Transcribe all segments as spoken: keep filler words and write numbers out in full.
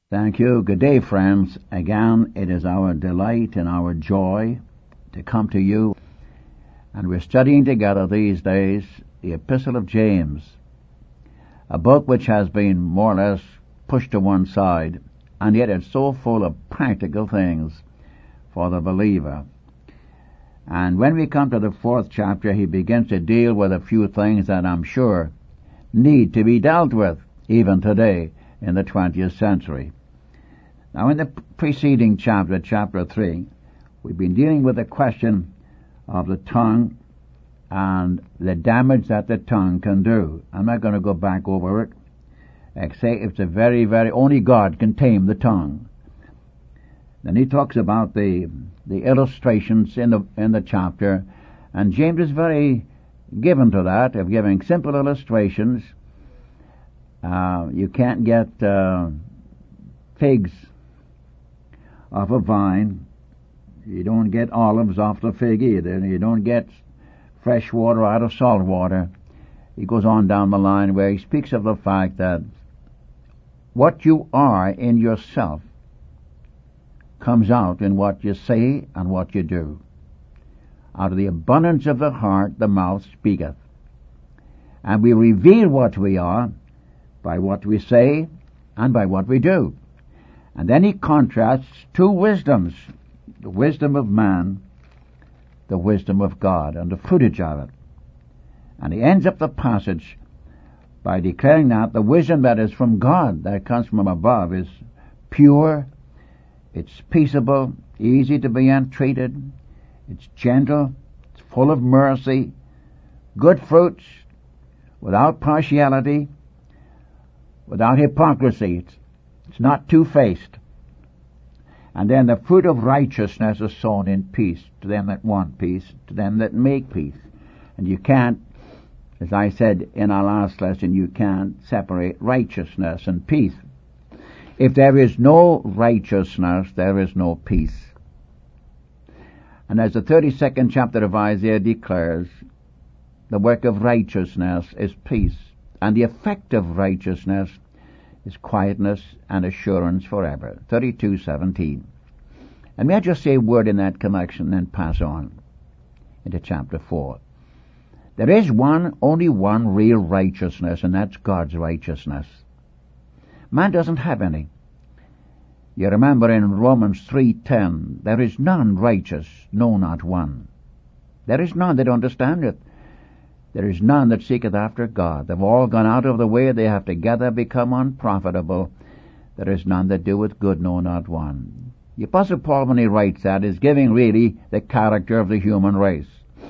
Thank you. Good day, friends. Again, it is our delight and our joy to come to you. And we're studying together these days the Epistle of James, a book which has been more or less pushed to one side, and yet it's so full of practical things for the believer. And when we come to the fourth chapter, he begins to deal with a few things that I'm sure need to be dealt with even today in the twentieth century. Now, in the preceding chapter, chapter three, we've been dealing with the question of the tongue and the damage that the tongue can do. I'm not going to go back over it, except it's a very, very, only God can tame the tongue. Then he talks about the the illustrations in the in the chapter, and James is very given to that, of giving simple illustrations. Uh, you can't get uh, figs off a vine. You don't get olives off the fig either. You don't get fresh water out of salt water. He goes on down the line where he speaks of the fact that what you are in yourself comes out in what you say and what you do. Out of the abundance of the heart the mouth speaketh. And we reveal what we are by what we say and by what we do. And then he contrasts two wisdoms, the wisdom of man, the wisdom of God, and the footage of it. And he ends up the passage by declaring that the wisdom that is from God, that comes from above, is pure, it's peaceable, easy to be entreated, it's gentle, it's full of mercy, good fruits, without partiality, without hypocrisy. It's, it's not two-faced. And then the fruit of righteousness is sown in peace to them that want peace, to them that make peace. And you can't, as I said in our last lesson, you can't separate righteousness and peace. If there is no righteousness, there is no peace. And as the thirty-second chapter of Isaiah declares, the work of righteousness is peace, and the effect of righteousness is quietness and assurance forever. thirty-two seventeen. And may I just say a word in that connection and pass on into chapter four. There is one, only one real righteousness, and that's God's righteousness. Man doesn't have any. You remember in Romans three ten, there is none righteous, no, not one. There is none that understandeth. There is none that seeketh after God. They've all gone out of the way, they have together become unprofitable. There is none that doeth good, no, not one. The Apostle Paul, when he writes that, is giving really the character of the human race.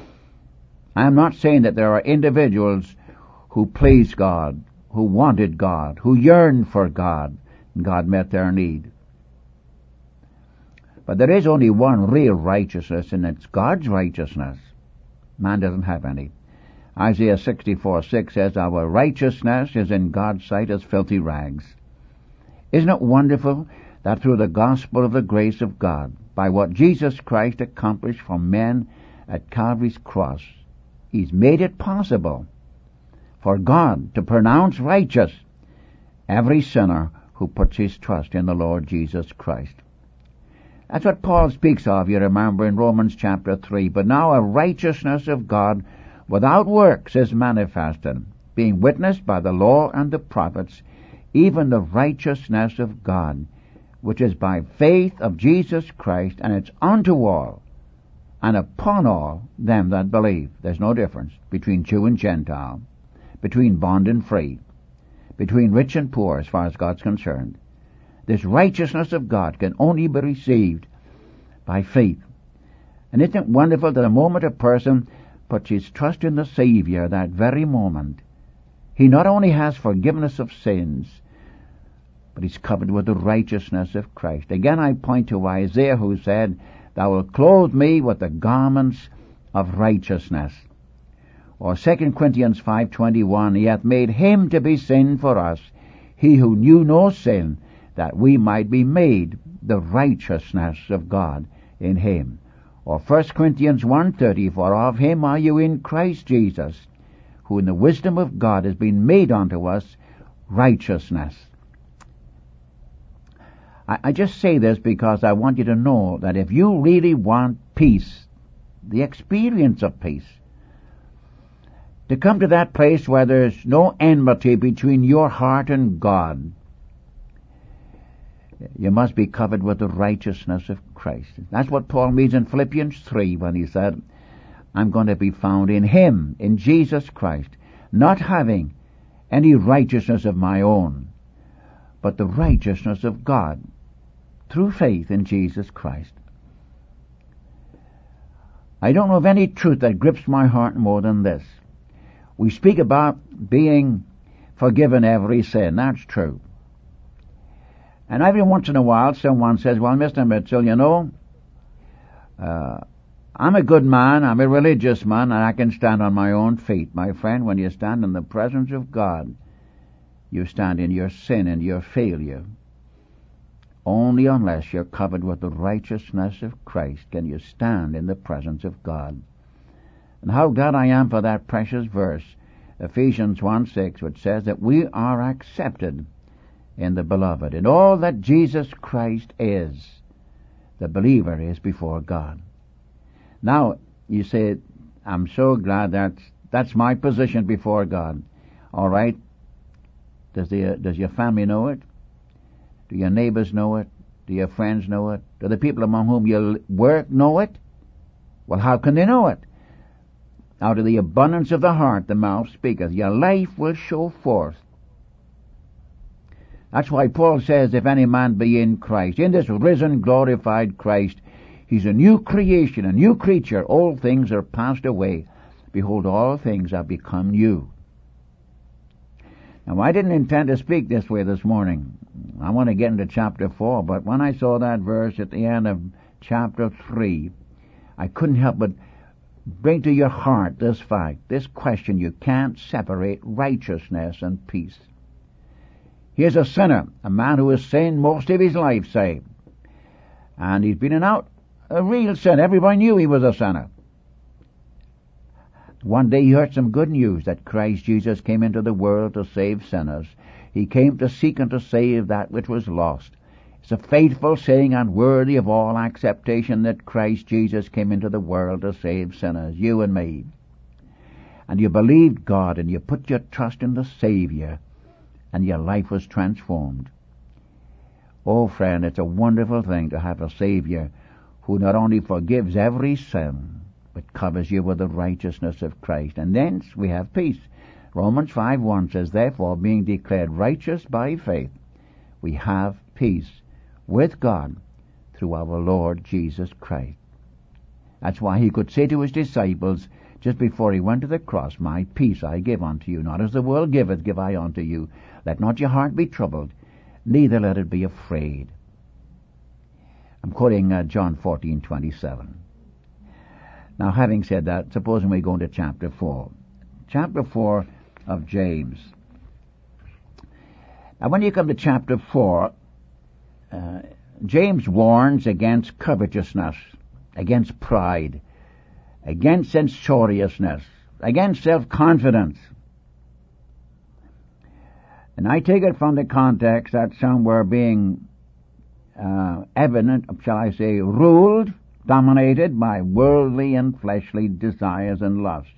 I am not saying that there are individuals who pleased God, who wanted God, who yearned for God, and God met their need. But there is only one real righteousness, and it's God's righteousness. Man doesn't have any. Isaiah sixty-four six says, our righteousness is in God's sight as filthy rags. Isn't it wonderful that through the gospel of the grace of God, by what Jesus Christ accomplished for men at Calvary's cross, He's made it possible for God to pronounce righteous every sinner who puts his trust in the Lord Jesus Christ. That's what Paul speaks of, you remember, in Romans chapter three. But now a righteousness of God without works is manifested, being witnessed by the law and the prophets, even the righteousness of God, which is by faith of Jesus Christ, and it's unto all, and upon all them that believe. There's no difference between Jew and Gentile, between bond and free, between rich and poor as far as God's concerned. This righteousness of God can only be received by faith. And isn't it wonderful that the moment a person puts his trust in the Savior, that very moment, he not only has forgiveness of sins, but he's covered with the righteousness of Christ. Again, I point to Isaiah, who said, thou wilt clothe me with the garments of righteousness. Or Second Corinthians five twenty-one, he hath made him to be sin for us, he who knew no sin, that we might be made the righteousness of God in him. Or First Corinthians one thirty, for of him are you in Christ Jesus, who in the wisdom of God has been made unto us righteousness. I, I just say this because I want you to know that if you really want peace, the experience of peace, to come to that place where there's no enmity between your heart and God, you must be covered with the righteousness of Christ. That's what Paul means in Philippians three when he said, I'm going to be found in Him, in Jesus Christ, not having any righteousness of my own, but the righteousness of God through faith in Jesus Christ. I don't know of any truth that grips my heart more than this. We speak about being forgiven every sin. That's true. And every once in a while someone says, well, Mister Mitchell, you know, uh, I'm a good man, I'm a religious man, and I can stand on my own feet. My friend, when you stand in the presence of God, you stand in your sin and your failure. Only unless you're covered with the righteousness of Christ can you stand in the presence of God. And how glad I am for that precious verse, Ephesians one six, which says that we are accepted in the Beloved. And all that Jesus Christ is, the believer is before God. Now, you say, I'm so glad that's, that's my position before God. All right. Does the, does your family know it? Do your neighbors know it? Do your friends know it? Do the people among whom you work know it? Well, how can they know it? Out of the abundance of the heart the mouth speaketh. Your life will show forth. That's why Paul says, if any man be in Christ, in this risen, glorified Christ, he's a new creation, a new creature. Old things are passed away. Behold, all things have become new. Now, I didn't intend to speak this way this morning. I want to get into chapter four, but when I saw that verse at the end of chapter three, I couldn't help but bring to your heart this fact, this question: you can't separate righteousness and peace. Here's a sinner, a man who has sinned most of his life, say, and he's been an out, a real sinner. Everybody knew he was a sinner. One day he heard some good news that Christ Jesus came into the world to save sinners. He came to seek and to save that which was lost. It's a faithful saying and worthy of all acceptation that Christ Jesus came into the world to save sinners, you and me. And you believed God and you put your trust in the Savior, and your life was transformed. Oh, friend, it's a wonderful thing to have a Savior who not only forgives every sin, but covers you with the righteousness of Christ. And thence we have peace. Romans five one says, therefore, being declared righteous by faith, we have peace with God through our Lord Jesus Christ. That's why he could say to his disciples, just before he went to the cross, my peace I give unto you, not as the world giveth, give I unto you. Let not your heart be troubled, neither let it be afraid. I'm quoting uh, John fourteen twenty-seven. Now, having said that, supposing we go into chapter four. Chapter four of James. Now, when you come to chapter four, uh, James warns against covetousness, against pride, against censoriousness, against self-confidence. And I take it from the context that some were being uh, evident, shall I say, ruled, dominated by worldly and fleshly desires and lusts.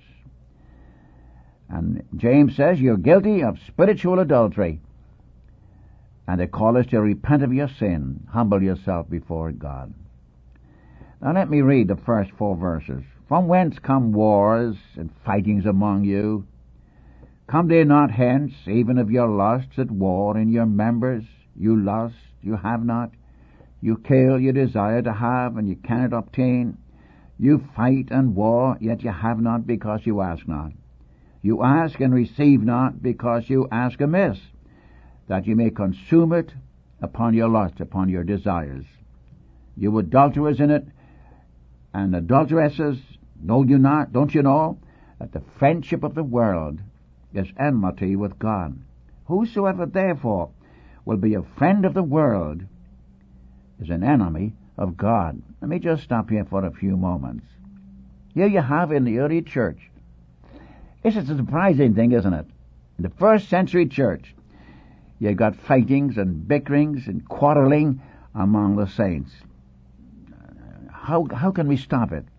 And James says you're guilty of spiritual adultery, and the call is to repent of your sin, humble yourself before God. Now let me read the first four verses. From whence come wars and fightings among you? Come they not hence, even of your lusts at war in your members? You lust, you have not. You kill, you desire to have, and you cannot obtain. You fight and war, yet you have not, because you ask not. You ask and receive not, because you ask amiss, that you may consume it upon your lust, upon your desires. You adulterers in it, and adulteresses, know you not, don't you know, that the friendship of the world is enmity with God? Whosoever therefore will be a friend of the world is an enemy of God. Let me just stop here for a few moments. Here you have in the early church. This is a surprising thing, isn't it? In the first century church, you got fightings and bickerings and quarreling among the saints. How, how can we stop it?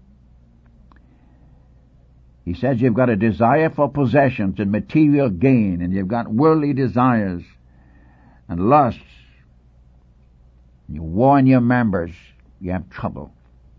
He says you've got a desire for possessions and material gain, and you've got worldly desires and lusts. You warn your members, you have trouble.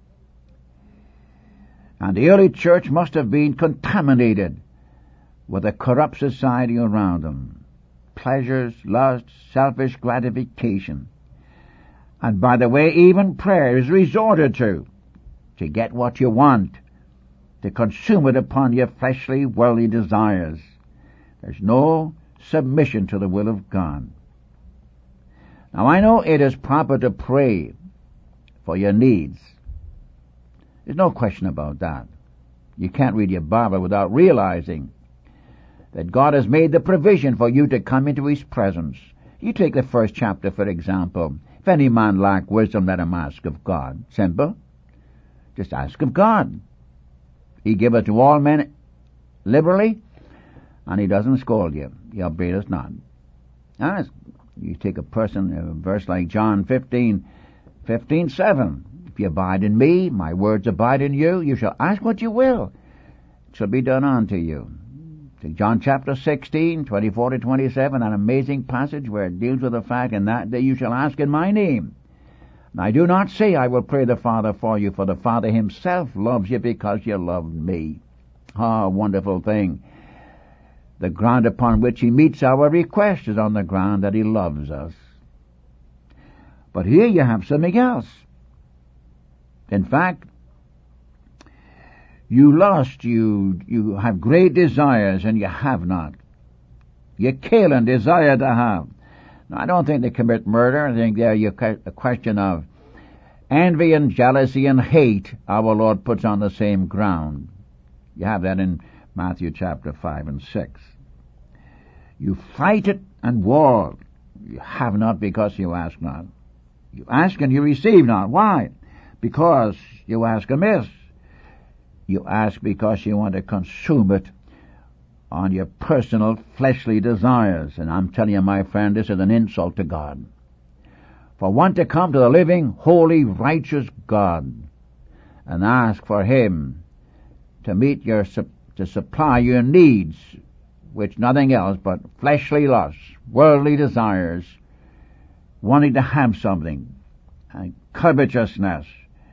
And the early church must have been contaminated with a corrupt society around them. Pleasures, lust, selfish gratification. And by the way, even prayer is resorted to, to get what you want, to consume it upon your fleshly, worldly desires. There's no submission to the will of God. Now I know it is proper to pray for your needs. There's no question about that. You can't read your Bible without realizing that God has made the provision for you to come into His presence. You take the first chapter, for example. If any man lack wisdom, let him ask of God. Simple. Just ask of God. He giveth to all men liberally, and He doesn't scold you. He upbraideth not. Ask. You take a person, a verse like John fifteen, fifteen, seven. If you abide in me, my words abide in you, you shall ask what you will. It shall be done unto you. Take John chapter sixteen, twenty-four to twenty-seven, an amazing passage where it deals with the fact in that day you shall ask in my name. And I do not say I will pray the Father for you, for the Father Himself loves you because you love me. Ah, wonderful thing. The ground upon which He meets our request is on the ground that He loves us. But here you have something else. In fact, you lust, you, you have great desires, and you have not. You kill and desire to have. Now, I don't think they commit murder. I think there you a question of envy and jealousy and hate our Lord puts on the same ground. You have that in Matthew chapter five and six. You fight it and war. You have not because you ask not. You ask and you receive not. Why? Because you ask amiss. You ask because you want to consume it on your personal fleshly desires. And I'm telling you, my friend, this is an insult to God. For one to come to the living, holy, righteous God and ask for Him to meet your, to supply your needs, which nothing else but fleshly lusts, worldly desires, wanting to have something, and covetousness.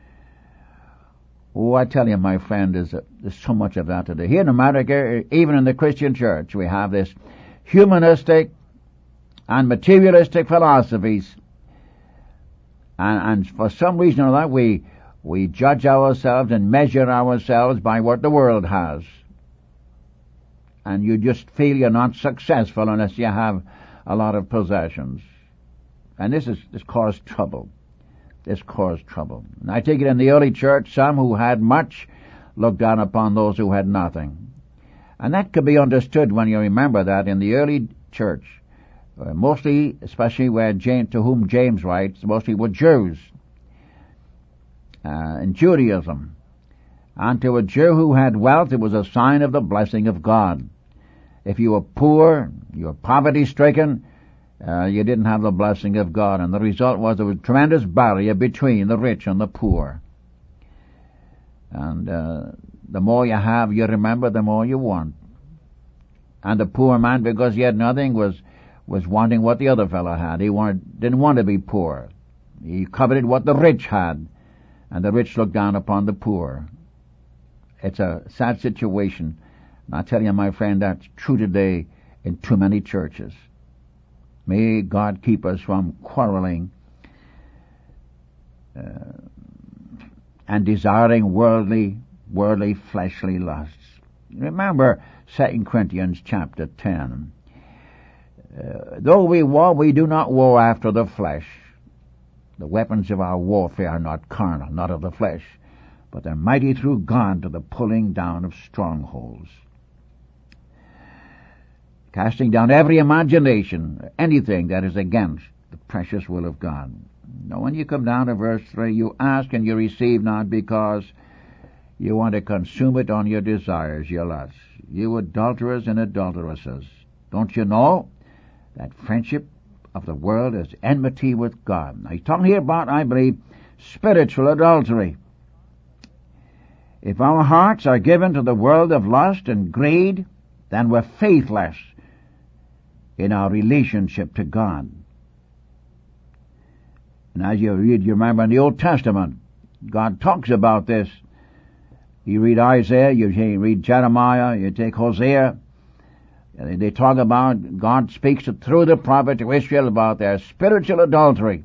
Oh, I tell you, my friend, there's, a, there's so much of that today. Here in America, even in the Christian church, we have this humanistic and materialistic philosophies. And, and for some reason or that, we, we judge ourselves and measure ourselves by what the world has. And you just feel you're not successful unless you have a lot of possessions. And this is, this caused trouble. This caused trouble. And I take it in the early church, some who had much looked down upon those who had nothing. And that could be understood when you remember that in the early church, uh, mostly, especially where James, to whom James writes, mostly were Jews, uh, in Judaism. And to a Jew who had wealth, it was a sign of the blessing of God. If you were poor, you were poverty-stricken, Uh, you didn't have the blessing of God, and the result was there was a tremendous barrier between the rich and the poor. And uh, the more you have, you remember, the more you want. And the poor man, because he had nothing, was was wanting what the other fellow had. He wanted, didn't want to be poor. He coveted what the rich had, and the rich looked down upon the poor. It's a sad situation. And I tell you, my friend, that's true today in too many churches. May God keep us from quarreling uh, and desiring worldly, worldly, fleshly lusts. Remember Second Corinthians chapter ten. Uh, though we war, we do not war after the flesh. The weapons of our warfare are not carnal, not of the flesh, but they're mighty through God to the pulling down of strongholds. Casting down every imagination, anything that is against the precious will of God. Now when you come down to verse three, you ask and you receive not because you want to consume it on your desires, your lusts. You adulterers and adulteresses, don't you know that friendship of the world is enmity with God. Now he's talking here about, I believe, spiritual adultery. If our hearts are given to the world of lust and greed, then we're faithless in our relationship to God. And as you read, you remember in the Old Testament, God talks about this. You read Isaiah, you read Jeremiah, you take Hosea. They talk about, God speaks through the prophet to Israel about their spiritual adultery.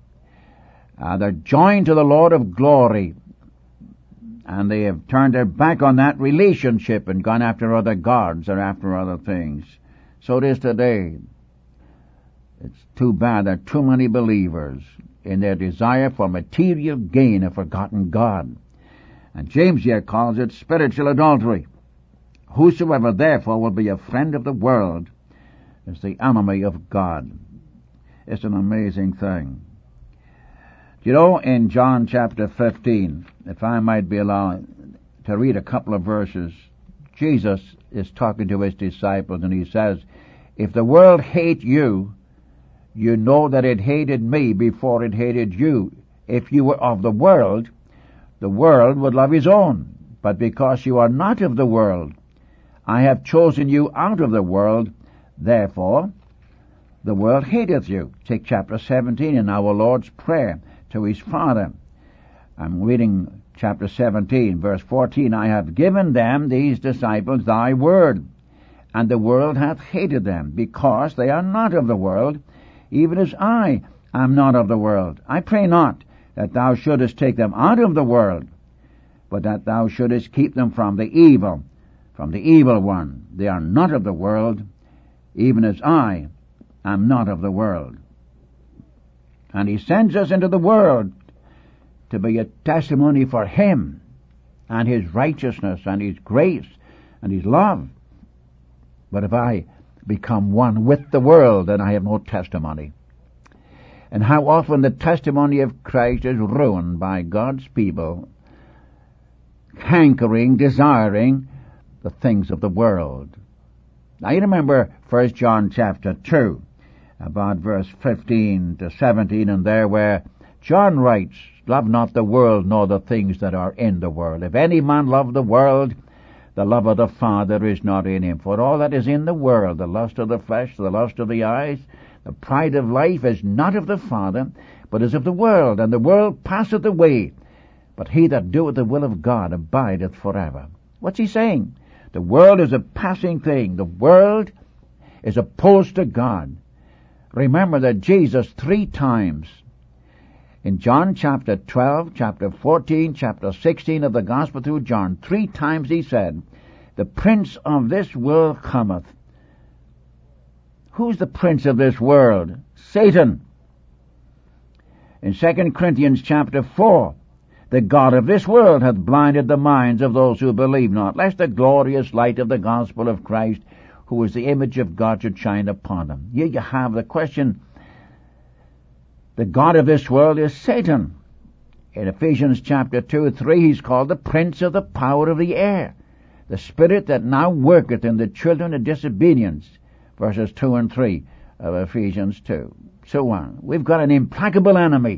Uh, they're joined to the Lord of glory. And they have turned their back on that relationship and gone after other gods or after other things. So it is today. It's too bad there are too many believers in their desire for material gain have forgotten God. And James here calls it spiritual adultery. Whosoever therefore will be a friend of the world is the enemy of God. It's an amazing thing. You know, in John chapter fifteen, if I might be allowed to read a couple of verses, Jesus is talking to his disciples and he says, if the world hate you, you know that it hated me before it hated you. If you were of the world, the world would love his own. But because you are not of the world, I have chosen you out of the world, therefore the world hateth you. Take chapter seventeen in our Lord's Prayer to his Father. I'm reading chapter seventeen, verse fourteen. I have given them, these disciples, thy word, and the world hath hated them, because they are not of the world, even as I am not of the world. I pray not that thou shouldest take them out of the world, but that thou shouldest keep them from the evil, from the evil one. They are not of the world, even as I am not of the world. And he sends us into the world to be a testimony for him and his righteousness and his grace and his love. But if I become one with the world, then I have no testimony. And how often the testimony of Christ is ruined by God's people hankering, desiring the things of the world. Now you remember First John chapter two, about verse fifteen to seventeen, and there where John writes, love not the world nor the things that are in the world. If any man love the world, the love of the Father is not in him. For all that is in the world, the lust of the flesh, the lust of the eyes, the pride of life, is not of the Father, but is of the world. And the world passeth away, but he that doeth the will of God abideth forever. What's he saying? The world is a passing thing. The world is opposed to God. Remember that Jesus three times, in John chapter twelve, chapter fourteen, chapter sixteen of the Gospel through John, three times he said, the prince of this world cometh. Who's the prince of this world? Satan. In Second Corinthians chapter four, the God of this world hath blinded the minds of those who believe not, lest the glorious light of the gospel of Christ, who is the image of God, should shine upon them. Here you have the question. The God of this world is Satan. In Ephesians chapter two, three, he's called the prince of the power of the air, the spirit that now worketh in the children of disobedience, verses two and three of Ephesians two. So on. We've got an implacable enemy,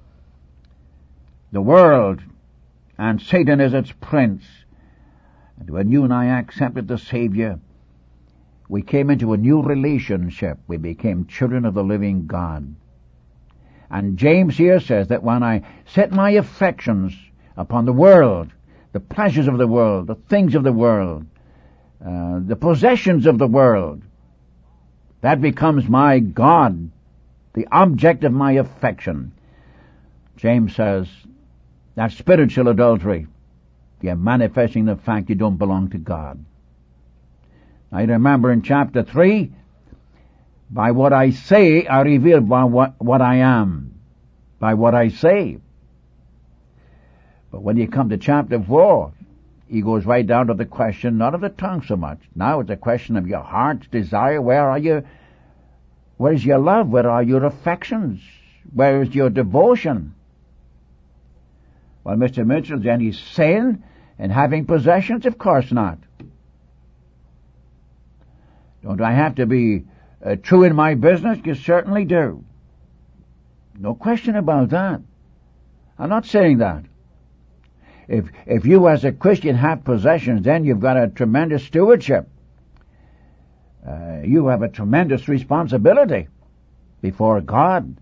the world, and Satan is its prince. And when you and I accepted the Savior, we came into a new relationship. We became children of the living God. And James here says that when I set my affections upon the world, the pleasures of the world, the things of the world, uh, the possessions of the world, that becomes my God, the object of my affection. James says that's spiritual adultery. You're manifesting the fact you don't belong to God. Now you remember in chapter three, by what I say, I reveal by what, what I am. By what I say. But when you come to chapter four, he goes right down to the question, not of the tongue so much. Now it's a question of your heart's desire. Where are you? Where is your love? Where are your affections? Where is your devotion? Well, Mister Mitchell, any sin in having possessions? Of course not. Don't I have to be uh, true in my business? You certainly do. No question about that. I'm not saying that. If if you as a Christian have possessions, then you've got a tremendous stewardship. Uh, you have a tremendous responsibility before God.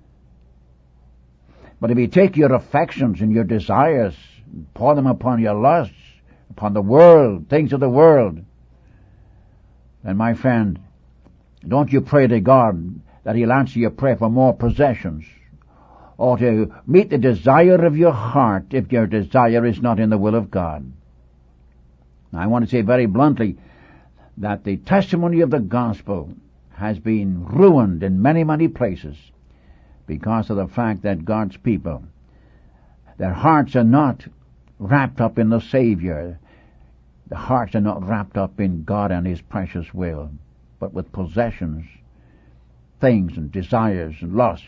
But if you take your affections and your desires, pour them upon your lusts, upon the world, things of the world, then my friend, don't you pray to God that He'll answer your prayer for more possessions, or to meet the desire of your heart if your desire is not in the will of God. Now, I want to say very bluntly that the testimony of the gospel has been ruined in many, many places because of the fact that God's people, their hearts are not wrapped up in the Savior. The hearts are not wrapped up in God and His precious will, but with possessions, things and desires and lusts.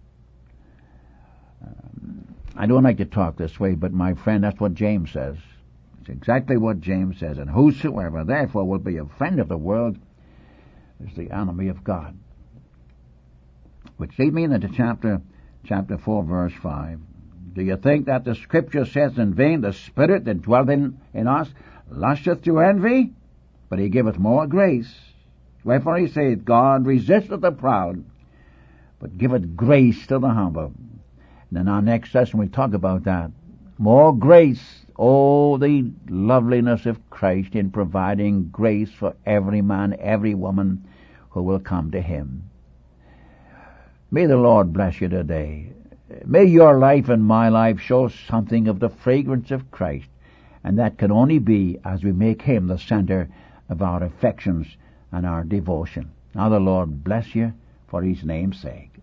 Um, I don't like to talk this way, but my friend, that's what James says. It's exactly what James says. And whosoever therefore will be a friend of the world is the enemy of God. Which leads me into chapter chapter four, verse five. Do you think that the Scripture says in vain, the Spirit that dwelleth in, in us lusteth to envy? But He giveth more grace. Wherefore He saith, God resisteth the proud, but giveth grace to the humble. And in our next session we'll talk about that. More grace. Oh, the loveliness of Christ in providing grace for every man, every woman who will come to Him. May the Lord bless you today. May your life and my life show something of the fragrance of Christ, and that can only be as we make Him the center of our affections and our devotion. Now the Lord bless you for His name's sake.